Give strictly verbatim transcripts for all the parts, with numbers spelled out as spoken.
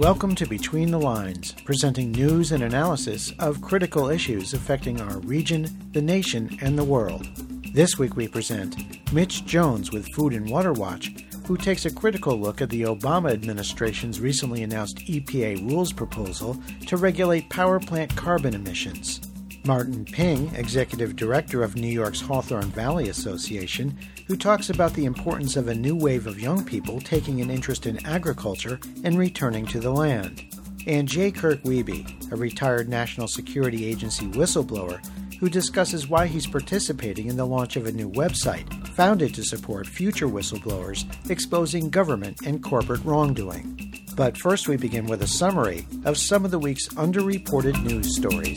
Welcome to Between the Lines, presenting news and analysis of critical issues affecting our region, the nation, and the world. This week we present Mitch Jones with Food and Water Watch, who takes a critical look at the Obama administration's recently announced E P A rules proposal to regulate power plant carbon emissions. Martin Ping, Executive Director of New York's Hawthorne Valley Association, who talks about the importance of a new wave of young people taking an interest in agriculture and returning to the land. And J. Kirk Wiebe, a retired National Security Agency whistleblower, who discusses why he's participating in the launch of a new website founded to support future whistleblowers exposing government and corporate wrongdoing. But first we begin with a summary of some of the week's underreported news stories.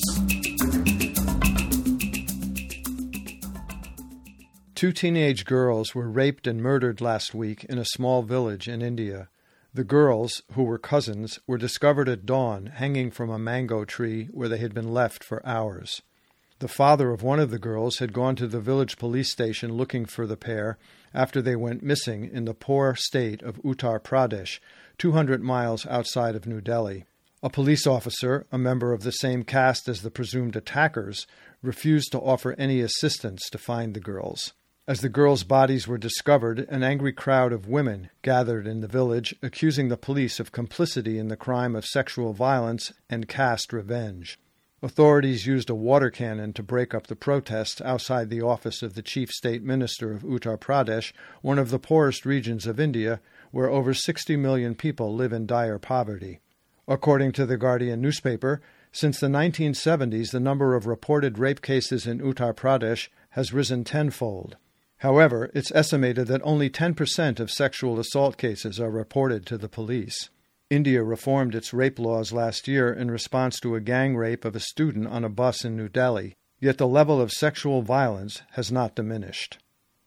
Two teenage girls were raped and murdered last week in a small village in India. The girls, who were cousins, were discovered at dawn hanging from a mango tree where they had been left for hours. The father of one of the girls had gone to the village police station looking for the pair after they went missing in the poor state of Uttar Pradesh, two hundred miles outside of New Delhi. A police officer, a member of the same caste as the presumed attackers, refused to offer any assistance to find the girls. As the girls' bodies were discovered, an angry crowd of women gathered in the village, accusing the police of complicity in the crime of sexual violence and caste revenge. Authorities used a water cannon to break up the protests outside the office of the Chief State Minister of Uttar Pradesh, one of the poorest regions of India, where over sixty million people live in dire poverty. According to the Guardian newspaper, since the nineteen seventies, the number of reported rape cases in Uttar Pradesh has risen tenfold. However, it's estimated that only ten percent of sexual assault cases are reported to the police. India reformed its rape laws last year in response to a gang rape of a student on a bus in New Delhi, yet the level of sexual violence has not diminished.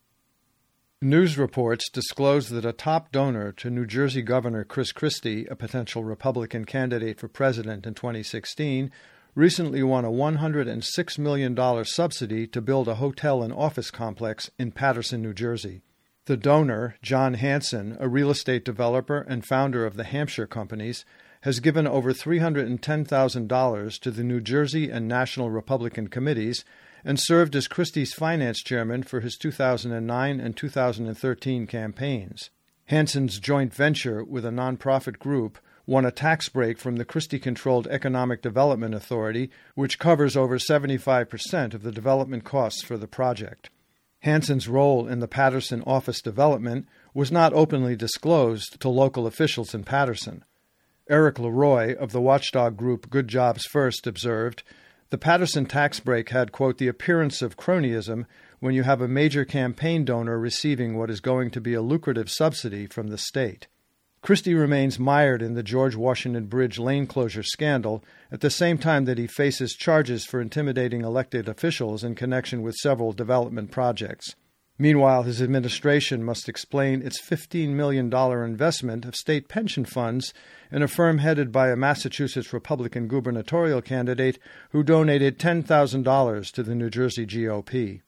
News reports disclose that a top donor to New Jersey Governor Chris Christie, a potential Republican candidate for president in twenty sixteen, recently won a one hundred six million dollars subsidy to build a hotel and office complex in Paterson, New Jersey. The donor, John Hanson, a real estate developer and founder of the Hampshire Companies, has given over three hundred ten thousand dollars to the New Jersey and National Republican committees and served as Christie's finance chairman for his two thousand nine and two thousand thirteen campaigns. Hanson's joint venture with a nonprofit group won a tax break from the Christie-controlled Economic Development Authority, which covers over seventy-five percent of the development costs for the project. Hanson's role in the Paterson office development was not openly disclosed to local officials in Paterson. Eric Leroy of the watchdog group Good Jobs First observed, "The Paterson tax break had, quote, the appearance of cronyism when you have a major campaign donor receiving what is going to be a lucrative subsidy from the state." Christie remains mired in the George Washington Bridge lane closure scandal at the same time that he faces charges for intimidating elected officials in connection with several development projects. Meanwhile, his administration must explain its fifteen million dollars investment of state pension funds in a firm headed by a Massachusetts Republican gubernatorial candidate who donated ten thousand dollars to the New Jersey G O P.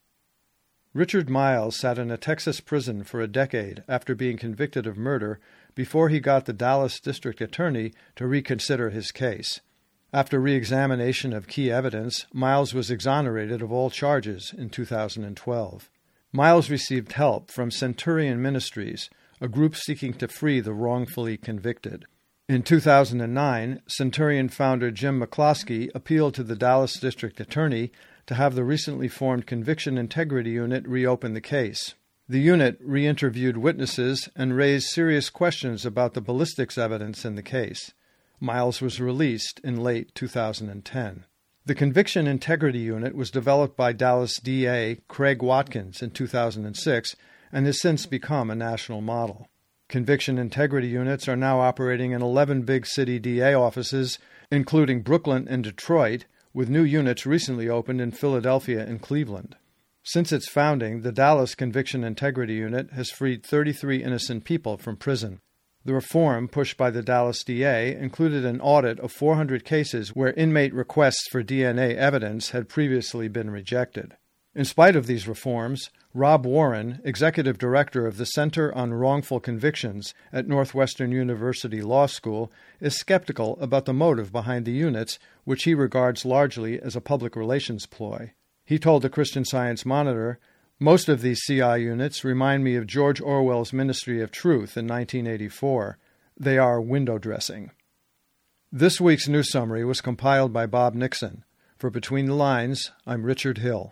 Richard Miles sat in a Texas prison for a decade after being convicted of murder before he got the Dallas district attorney to reconsider his case. After re-examination of key evidence, Miles was exonerated of all charges in two thousand twelve. Miles received help from Centurion Ministries, a group seeking to free the wrongfully convicted. In two thousand nine, Centurion founder Jim McCloskey appealed to the Dallas district attorney to have the recently formed Conviction Integrity Unit reopen the case. The unit re-interviewed witnesses and raised serious questions about the ballistics evidence in the case. Miles was released in late two thousand ten. The Conviction Integrity Unit was developed by Dallas D A Craig Watkins in two thousand six and has since become a national model. Conviction Integrity Units are now operating in eleven big city D A offices, including Brooklyn and Detroit, with new units recently opened in Philadelphia and Cleveland. Since its founding, the Dallas Conviction Integrity Unit has freed thirty-three innocent people from prison. The reform pushed by the Dallas D A included an audit of four hundred cases where inmate requests for D N A evidence had previously been rejected. In spite of these reforms, Rob Warren, executive director of the Center on Wrongful Convictions at Northwestern University Law School, is skeptical about the motive behind the units, which he regards largely as a public relations ploy. He told the Christian Science Monitor, "Most of these C I units remind me of George Orwell's Ministry of Truth in nineteen eighty-four. They are window dressing." This week's news summary was compiled by Bob Nixon. For Between the Lines, I'm Richard Hill.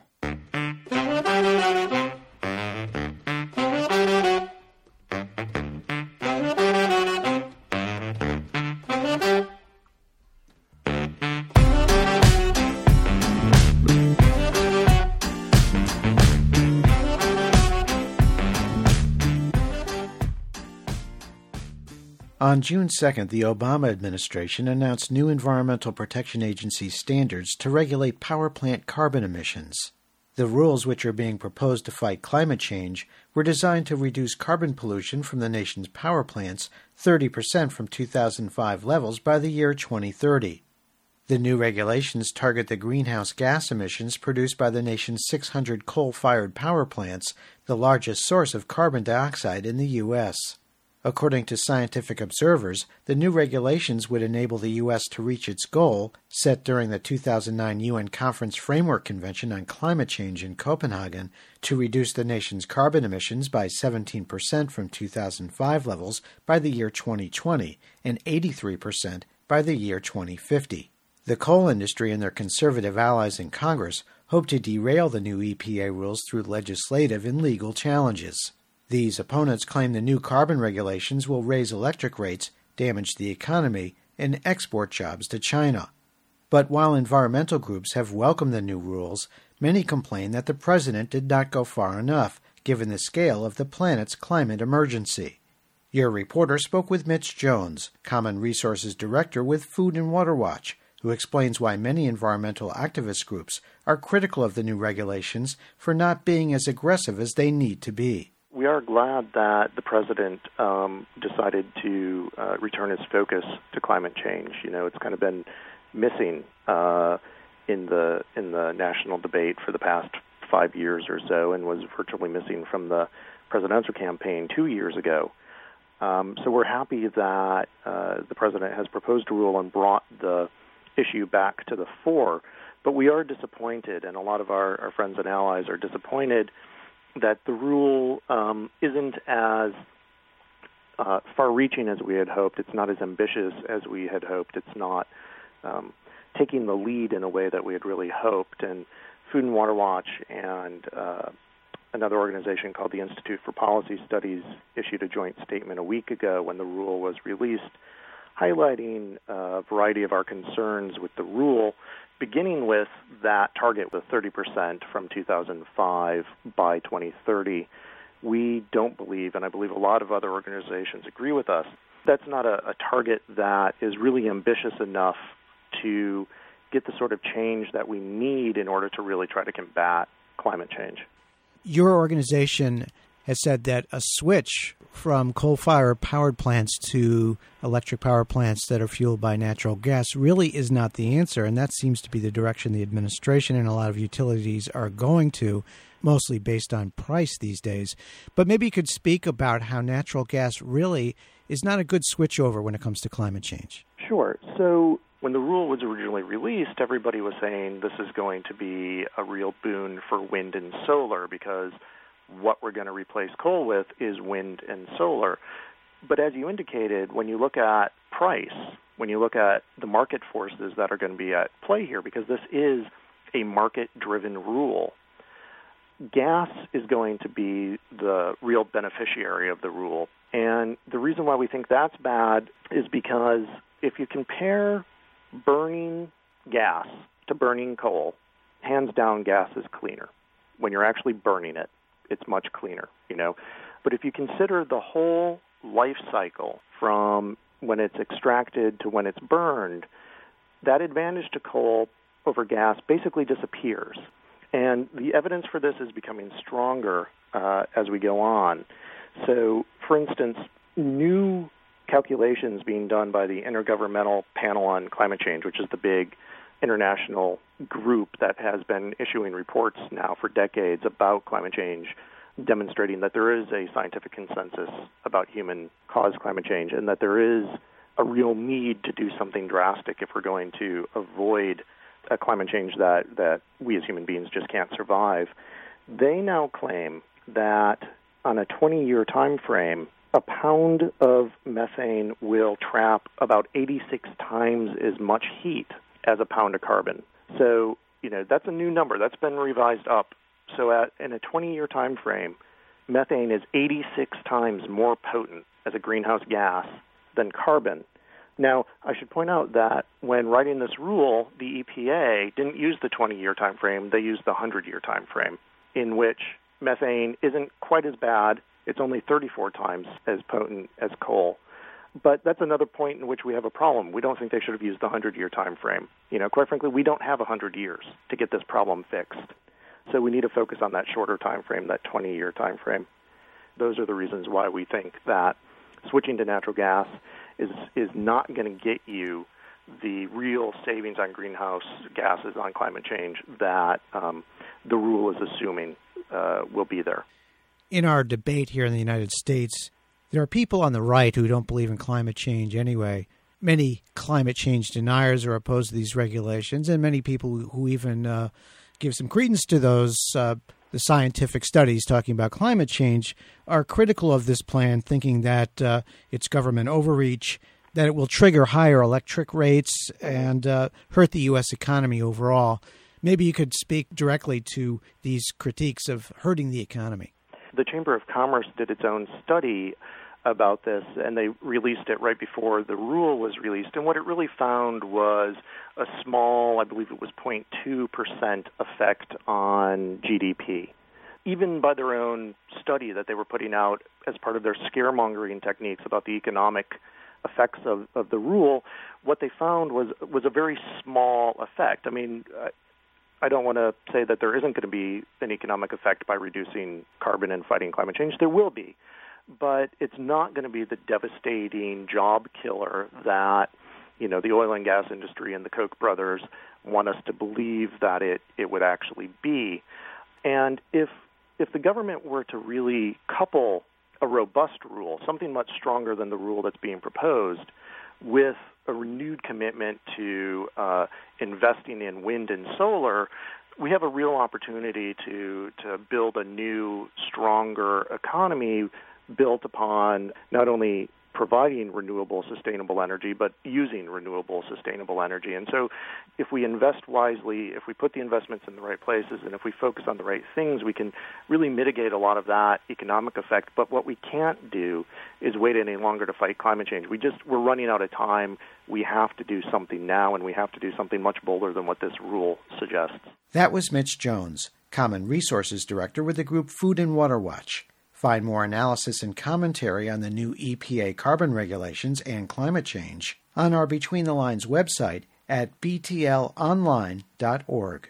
On June second, the Obama administration announced new Environmental Protection Agency standards to regulate power plant carbon emissions. The rules, which are being proposed to fight climate change, were designed to reduce carbon pollution from the nation's power plants thirty percent from two thousand five levels by the year twenty thirty. The new regulations target the greenhouse gas emissions produced by the nation's six hundred coal-fired power plants, the largest source of carbon dioxide in the U S According to scientific observers, the new regulations would enable the U S to reach its goal, set during the two thousand nine U N Conference Framework Convention on Climate Change in Copenhagen, to reduce the nation's carbon emissions by seventeen percent from two thousand five levels by the year twenty twenty and eighty-three percent by the year twenty fifty. The coal industry and their conservative allies in Congress hope to derail the new E P A rules through legislative and legal challenges. These opponents claim the new carbon regulations will raise electric rates, damage the economy, and export jobs to China. But while environmental groups have welcomed the new rules, many complain that the president did not go far enough, given the scale of the planet's climate emergency. Your reporter spoke with Mitch Jones, Common Resources Director with Food and Water Watch, who explains why many environmental activist groups are critical of the new regulations for not being as aggressive as they need to be. We are glad that the president um, decided to uh, return his focus to climate change. You know, it's kind of been missing uh, in the in the national debate for the past five years or so, and was virtually missing from the presidential campaign two years ago. Um, so we're happy that uh, the president has proposed a rule and brought the issue back to the fore. But we are disappointed, and a lot of our, our friends and allies are disappointed that the rule um, isn't as uh, far-reaching as we had hoped. It's not as ambitious as we had hoped. It's not um, taking the lead in a way that we had really hoped. And Food and Water Watch and uh, another organization called the Institute for Policy Studies issued a joint statement a week ago when the rule was released, highlighting a variety of our concerns with the rule, beginning with that target with thirty percent from two thousand five by twenty thirty. We don't believe, and I believe a lot of other organizations agree with us, that's not a, a target that is really ambitious enough to get the sort of change that we need in order to really try to combat climate change. Your organization has said that a switch from coal-fired powered plants to electric power plants that are fueled by natural gas really is not the answer, and that seems to be the direction the administration and a lot of utilities are going to, mostly based on price these days. But maybe you could speak about how natural gas really is not a good switchover when it comes to climate change. Sure. So when the rule was originally released, everybody was saying this is going to be a real boon for wind and solar because what we're going to replace coal with is wind and solar. But as you indicated, when you look at price, when you look at the market forces that are going to be at play here, because this is a market-driven rule, gas is going to be the real beneficiary of the rule. And the reason why we think that's bad is because if you compare burning gas to burning coal, hands down, gas is cleaner. When you're actually burning it, it's much cleaner, you know. But if you consider the whole life cycle from when it's extracted to when it's burned, that advantage to coal over gas basically disappears. And the evidence for this is becoming stronger uh, as we go on. So, for instance, new calculations being done by the Intergovernmental Panel on Climate Change, which is the big international group that has been issuing reports now for decades about climate change, demonstrating that there is a scientific consensus about human-caused climate change and that there is a real need to do something drastic if we're going to avoid a climate change that, that we as human beings just can't survive. They now claim that on a twenty-year time frame, a pound of methane will trap about eighty-six times as much heat as a pound of carbon. So, you know, that's a new number. That's been revised up. So at, in a twenty-year time frame, methane is eighty-six times more potent as a greenhouse gas than carbon. Now, I should point out that when writing this rule, the E P A didn't use the twenty-year time frame. They used the one hundred-year time frame, in which methane isn't quite as bad. It's only thirty-four times as potent as coal. But that's another point in which we have a problem. We don't think they should have used the one hundred-year time frame. You know, quite frankly, we don't have one hundred years to get this problem fixed. So we need to focus on that shorter time frame, that twenty-year time frame. Those are the reasons why we think that switching to natural gas is is not going to get you the real savings on greenhouse gases on climate change that um, the rule is assuming uh, will be there. In our debate here in the United States, there are people on the right who don't believe in climate change anyway. Many climate change deniers are opposed to these regulations, and many people who even uh, give some credence to those uh, the scientific studies talking about climate change are critical of this plan, thinking that uh, it's government overreach, that it will trigger higher electric rates and uh, hurt the U S economy overall. Maybe you could speak directly to these critiques of hurting the economy. The Chamber of Commerce did its own study about this, and they released it right before the rule was released. And what it really found was a small, I believe it was zero point two percent effect on G D P. Even by their own study that they were putting out as part of their scaremongering techniques about the economic effects of, of the rule, what they found was was a very small effect. I mean, uh, I don't want to say that there isn't going to be an economic effect by reducing carbon and fighting climate change. There will be. But it's not going to be the devastating job killer that, you know, the oil and gas industry and the Koch brothers want us to believe that it, it would actually be. And if if the government were to really couple a robust rule, something much stronger than the rule that's being proposed, with a renewed commitment to uh, investing in wind and solar, we have a real opportunity to to build a new, stronger economy built upon not only providing renewable, sustainable energy, but using renewable, sustainable energy. And so if we invest wisely, if we put the investments in the right places, and if we focus on the right things, we can really mitigate a lot of that economic effect. But what we can't do is wait any longer to fight climate change. We just, we're running out of time. We have to do something now, and we have to do something much bolder than what this rule suggests. That was Mitch Jones, Common Resources Director with the group Food and Water Watch. Find more analysis and commentary on the new E P A carbon regulations and climate change on our Between the Lines website at b t l online dot org.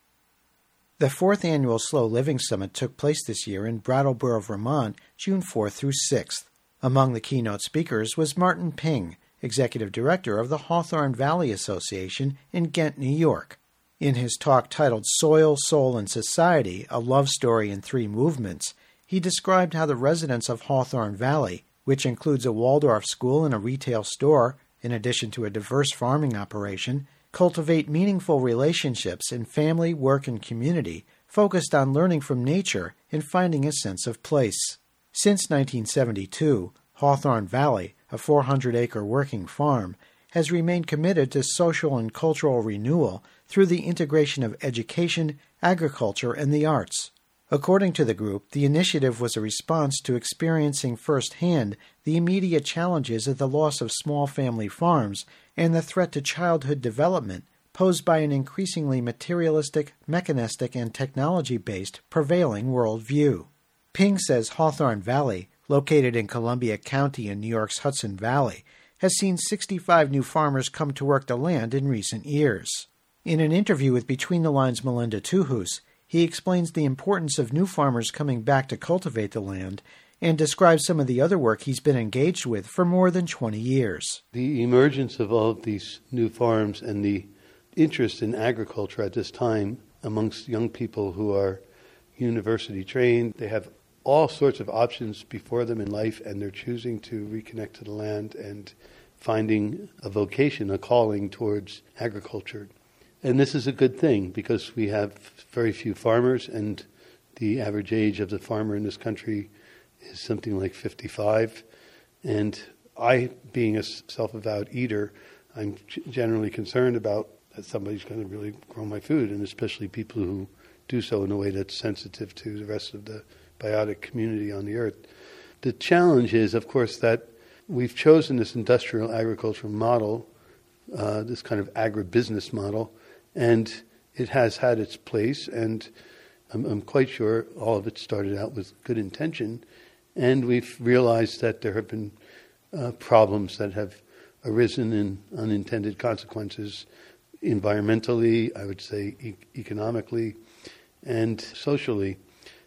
The fourth annual Slow Living Summit took place this year in Brattleboro, Vermont, June fourth through sixth. Among the keynote speakers was Martin Ping, Executive Director of the Hawthorne Valley Association in Ghent, New York. In his talk titled Soil, Soul, and Society, A Love Story in Three Movements, he described how the residents of Hawthorne Valley, which includes a Waldorf school and a retail store, in addition to a diverse farming operation, cultivate meaningful relationships in family, work, and community, focused on learning from nature and finding a sense of place. Since nineteen seventy-two, Hawthorne Valley, a four hundred acre working farm, has remained committed to social and cultural renewal through the integration of education, agriculture, and the arts. According to the group, the initiative was a response to experiencing firsthand the immediate challenges of the loss of small family farms and the threat to childhood development posed by an increasingly materialistic, mechanistic, and technology-based prevailing worldview. Ping says Hawthorne Valley, located in Columbia County in New York's Hudson Valley, has seen sixty-five new farmers come to work the land in recent years. In an interview with Between the Lines' Melinda Tuhus, he explains the importance of new farmers coming back to cultivate the land and describes some of the other work he's been engaged with for more than twenty years. The emergence of all of these new farms and the interest in agriculture at this time amongst young people who are university trained. They have all sorts of options before them in life, and they're choosing to reconnect to the land and finding a vocation, a calling towards agriculture. And this is a good thing because we have very few farmers, and the average age of the farmer in this country is something like fifty-five. And I, being a self-avowed eater, I'm generally concerned about that somebody's going to really grow my food, and especially people who do so in a way that's sensitive to the rest of the biotic community on the earth. The challenge is, of course, that we've chosen this industrial agricultural model, uh, this kind of agribusiness model, and it has had its place, and I'm, I'm quite sure all of it started out with good intention, and we've realized that there have been uh, problems that have arisen in unintended consequences, environmentally, I would say e- economically, and socially.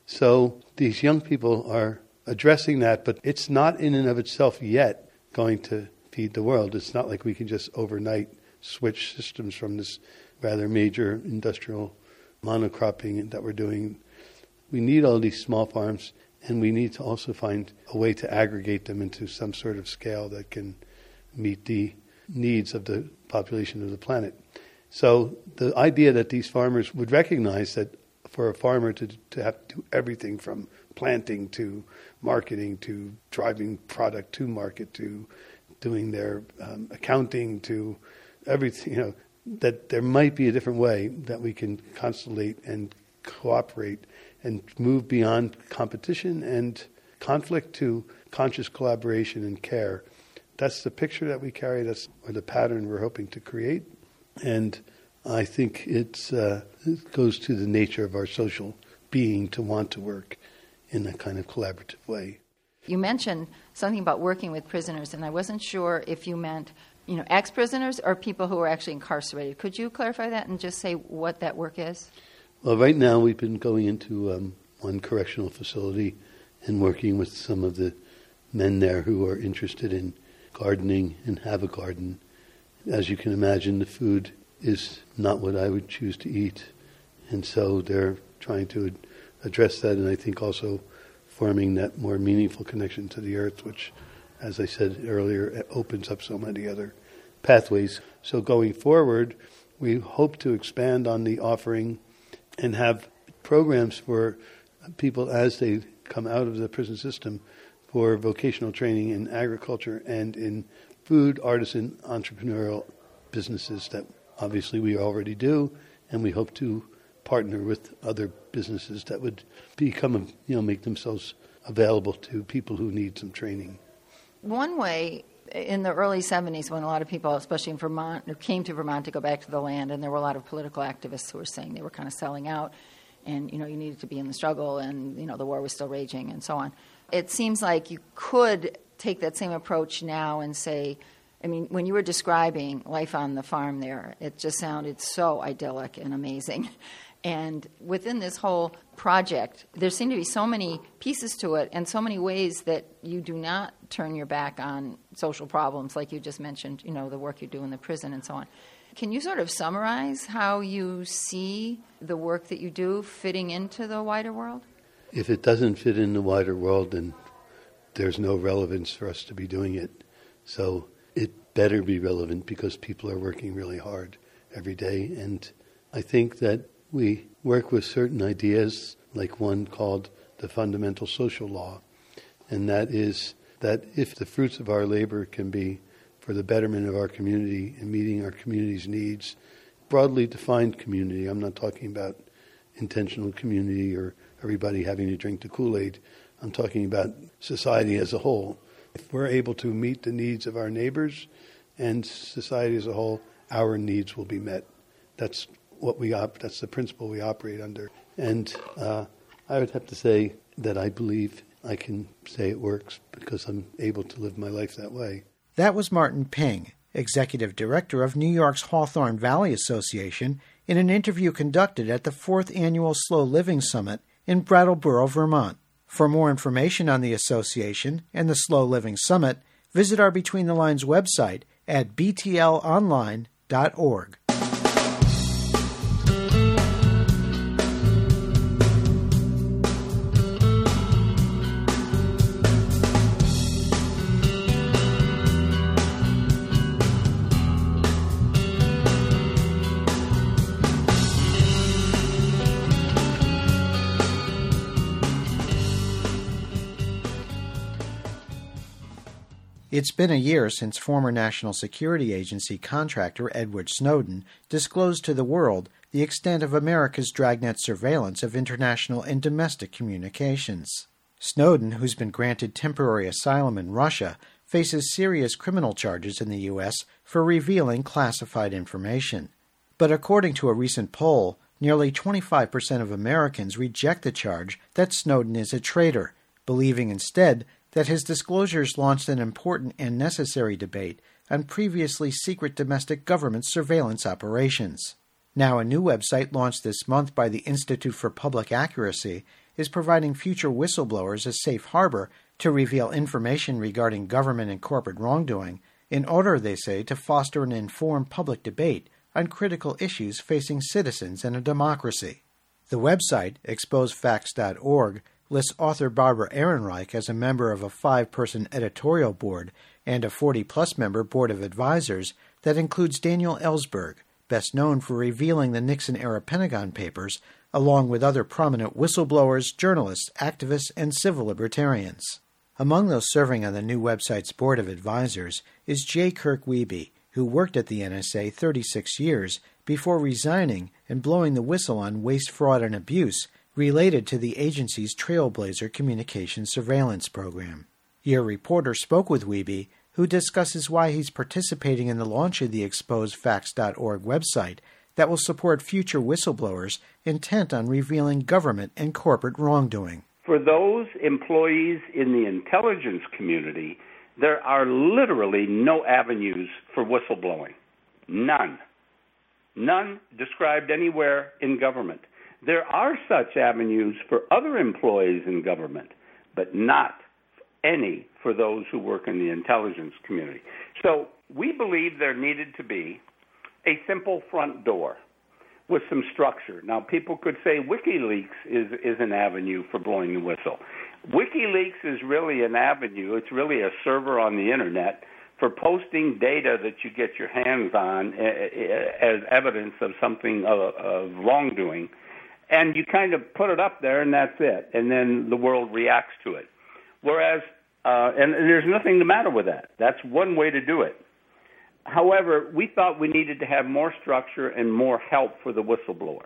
So these young people are addressing that, but it's not in and of itself yet going to feed the world. It's not like we can just overnight switch systems from this rather major industrial monocropping that we're doing. We need all these small farms, and we need to also find a way to aggregate them into some sort of scale that can meet the needs of the population of the planet. So the idea that these farmers would recognize that for a farmer to, to have to do everything from planting to marketing to driving product to market to doing their um, accounting to everything, you know, that there might be a different way that we can constellate and cooperate and move beyond competition and conflict to conscious collaboration and care. That's the picture that we carry, that's or the pattern we're hoping to create. And I think it's, uh, it goes to the nature of our social being to want to work in a kind of collaborative way. You mentioned something about working with prisoners, and I wasn't sure if you meant, you know, ex-prisoners or people who are actually incarcerated. Could you clarify that and just say what that work is? Well, right now we've been going into um, one correctional facility and working with some of the men there who are interested in gardening and have a garden. As you can imagine, the food is not what I would choose to eat, and so they're trying to address that, and I think also forming that more meaningful connection to the earth, which, as I said earlier, opens up so many other pathways. So going forward, we hope to expand on the offering and have programs for people as they come out of the prison system for vocational training in agriculture and in food, artisan, entrepreneurial businesses that obviously we already do, and we hope to partner with other businesses that would become, you know, make themselves available to people who need some training. One way, in the early seventies, when a lot of people, especially in Vermont, came to Vermont to go back to the land, and there were a lot of political activists who were saying they were kind of selling out, and, you know, you needed to be in the struggle, and, you know, the war was still raging, and so on. It seems like you could take that same approach now and say, I mean, when you were describing life on the farm there, it just sounded so idyllic and amazing. And within this whole project, there seem to be so many pieces to it and so many ways that you do not turn your back on social problems, like you just mentioned, you know, the work you do in the prison and so on. Can you sort of summarize how you see the work that you do fitting into the wider world? If it doesn't fit in the wider world, then there's no relevance for us to be doing it. So it better be relevant because people are working really hard every day. And I think that we work with certain ideas, like one called the fundamental social law, and that is that if the fruits of our labor can be for the betterment of our community and meeting our community's needs, broadly defined community, I'm not talking about intentional community or everybody having to drink the Kool-Aid, I'm talking about society as a whole. If we're able to meet the needs of our neighbors and society as a whole, our needs will be met. That's what we op- that's the principle we operate under. And uh, I would have to say that I believe I can say it works because I'm able to live my life that way. That was Martin Ping, Executive Director of New York's Hawthorne Valley Association, in an interview conducted at the fourth Annual Slow Living Summit in Brattleboro, Vermont. For more information on the association and the Slow Living Summit, visit our Between the Lines website at b t l online dot org. It's been a year since former National Security Agency contractor Edward Snowden disclosed to the world the extent of America's dragnet surveillance of international and domestic communications. Snowden, who's been granted temporary asylum in Russia, faces serious criminal charges in the U S for revealing classified information. But according to a recent poll, nearly twenty-five percent of Americans reject the charge that Snowden is a traitor, believing instead that his disclosures launched an important and necessary debate on previously secret domestic government surveillance operations. Now, a new website launched this month by the Institute for Public Accuracy is providing future whistleblowers a safe harbor to reveal information regarding government and corporate wrongdoing in order, they say, to foster an informed public debate on critical issues facing citizens in a democracy. The website, expose facts dot org, lists author Barbara Ehrenreich as a member of a five-person editorial board and a forty-plus member board of advisors that includes Daniel Ellsberg, best known for revealing the Nixon-era Pentagon Papers, along with other prominent whistleblowers, journalists, activists, and civil libertarians. Among those serving on the new website's board of advisors is J. Kirk Wiebe, who worked at the N S A thirty-six years before resigning and blowing the whistle on waste, fraud, and abuse related to the agency's Trailblazer communications surveillance program. Your reporter spoke with Wiebe, who discusses why he's participating in the launch of the expose facts dot org website that will support future whistleblowers intent on revealing government and corporate wrongdoing. For those employees in the intelligence community, there are literally no avenues for whistleblowing. None. None described anywhere in government. There are such avenues for other employees in government, but not any for those who work in the intelligence community. So we believe there needed to be a simple front door with some structure. Now, people could say WikiLeaks is, is an avenue for blowing the whistle. WikiLeaks is really an avenue. It's really a server on the Internet for posting data that you get your hands on as evidence of something of, of wrongdoing. And you kind of put it up there, and that's it. And then the world reacts to it. Whereas, uh, and there's nothing the matter with that. That's one way to do it. However, we thought we needed to have more structure and more help for the whistleblower.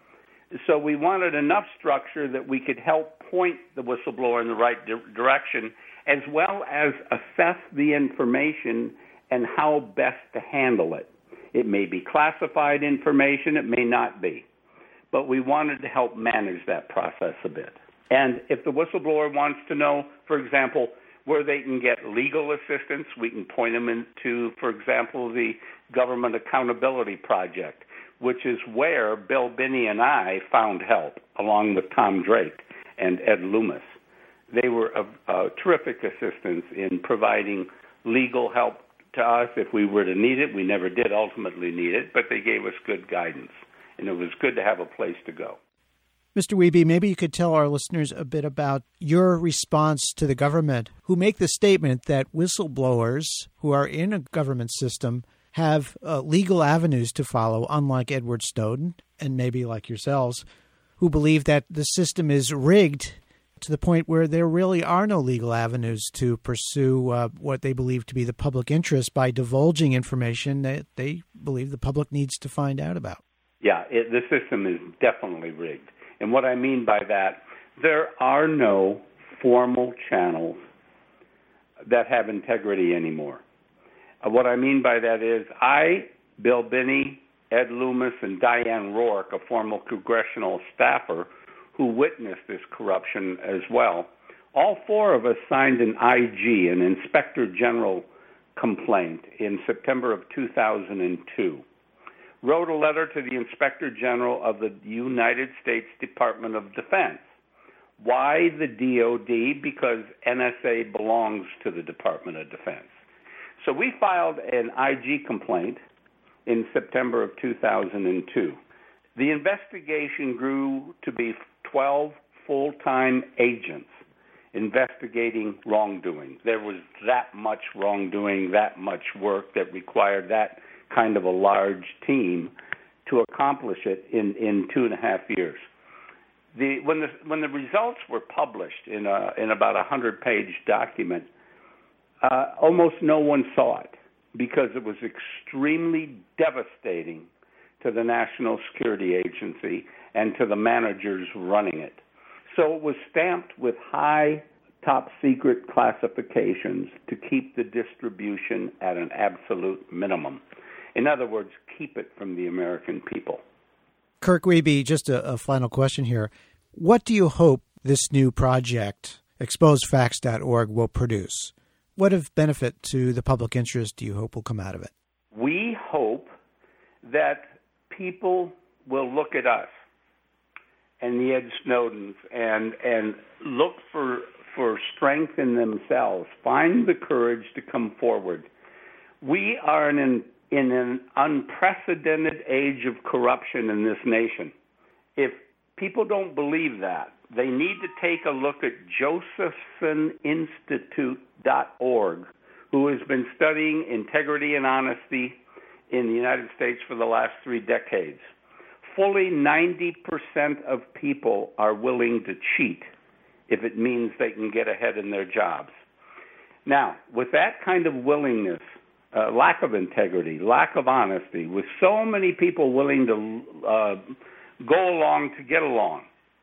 So we wanted enough structure that we could help point the whistleblower in the right di- direction, as well as assess the information and how best to handle it. It may be classified information, it may not be. But we wanted to help manage that process a bit. And if the whistleblower wants to know, for example, where they can get legal assistance, we can point them into, for example, the Government Accountability Project, which is where Bill Binney and I found help, along with Tom Drake and Ed Loomis. They were a, a terrific assistance in providing legal help to us if we were to need it. We never did ultimately need it, but they gave us good guidance. And it was good to have a place to go. Mister Wiebe, maybe you could tell our listeners a bit about your response to the government, who make the statement that whistleblowers who are in a government system have uh, legal avenues to follow, unlike Edward Snowden, and maybe like yourselves, who believe that the system is rigged to the point where there really are no legal avenues to pursue uh, what they believe to be the public interest by divulging information that they believe the public needs to find out about. Yeah, it, the system is definitely rigged. And what I mean by that, there are no formal channels that have integrity anymore. Uh, what I mean by that is I, Bill Binney, Ed Loomis, and Diane Rourke, a former congressional staffer who witnessed this corruption as well, all four of us signed an I G, an Inspector General complaint, in September of two thousand two. Wrote a letter to the Inspector General of the United States Department of Defense. Why the D O D? Because N S A belongs to the Department of Defense. So we filed an I G complaint in September of two thousand two. The investigation grew to be twelve full-time agents investigating wrongdoing. There was that much wrongdoing, that much work that required that kind of a large team to accomplish it in, in two and a half years. The, when the when the results were published in a, in about a hundred-page document, uh, almost no one saw it because it was extremely devastating to the National Security Agency and to the managers running it. So it was stamped with high top secret classifications to keep the distribution at an absolute minimum. In other words, keep it from the American people. Kirk Wiebe, just a, a final question here. What do you hope this new project, expose facts dot org, will produce? What of benefit to the public interest do you hope will come out of it? We hope that people will look at us and the Ed Snowdens and and look for for strength in themselves, find the courage to come forward. We are in an, in an unprecedented age of corruption in this nation. If people don't believe that, they need to take a look at Josephson Institute dot org, who has been studying integrity and honesty in the United States for the last three decades. Fully ninety percent of people are willing to cheat if it means they can get ahead in their jobs. Now, with that kind of willingness, uh, lack of integrity, lack of honesty, with so many people willing to uh, go along to get along,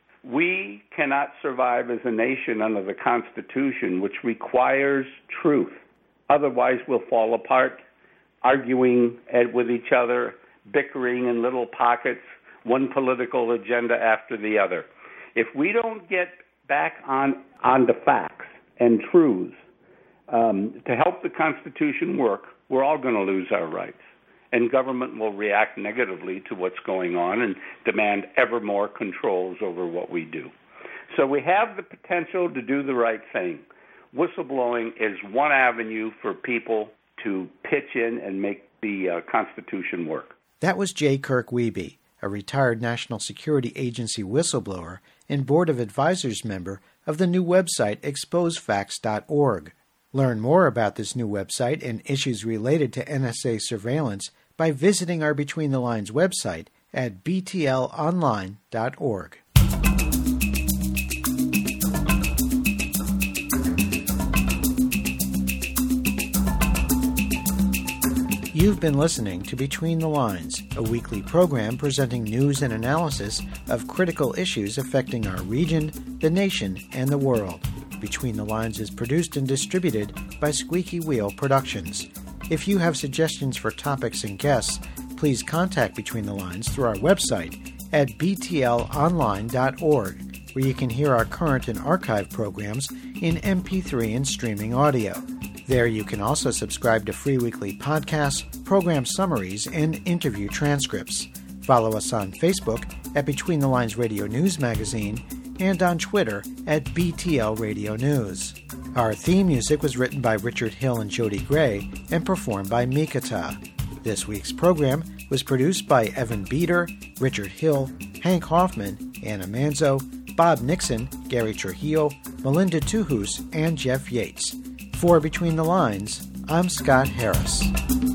we cannot survive as a nation under the Constitution, which requires truth. Otherwise, we'll fall apart, arguing with each other, bickering in little pockets, one political agenda after the other. If we don't get back on, on the facts and truths um, to help the Constitution work, we're all going to lose our rights. And government will react negatively to what's going on and demand ever more controls over what we do. So we have the potential to do the right thing. Whistleblowing is one avenue for people to pitch in and make the uh, Constitution work. That was J. Kirk Wiebe, a retired National Security Agency whistleblower and Board of Advisors member of the new website expose facts dot org. Learn more about this new website and issues related to N S A surveillance by visiting our Between the Lines website at b t l online dot org. You've been listening to Between the Lines, a weekly program presenting news and analysis of critical issues affecting our region, the nation, and the world. Between the Lines is produced and distributed by Squeaky Wheel Productions. If you have suggestions for topics and guests, please contact Between the Lines through our website at b t l online dot org, where you can hear our current and archive programs in M P three and streaming audio. There you can also subscribe to free weekly podcasts, program summaries, and interview transcripts. Follow us on Facebook at Between the Lines Radio News Magazine and on Twitter at B T L Radio News. Our theme music was written by Richard Hill and Jody Gray and performed by Mikata. This week's program was produced by Evan Beater, Richard Hill, Hank Hoffman, Anna Manzo, Bob Nixon, Gary Trujillo, Melinda Tuhus, and Jeff Yates. For Between the Lines, I'm Scott Harris.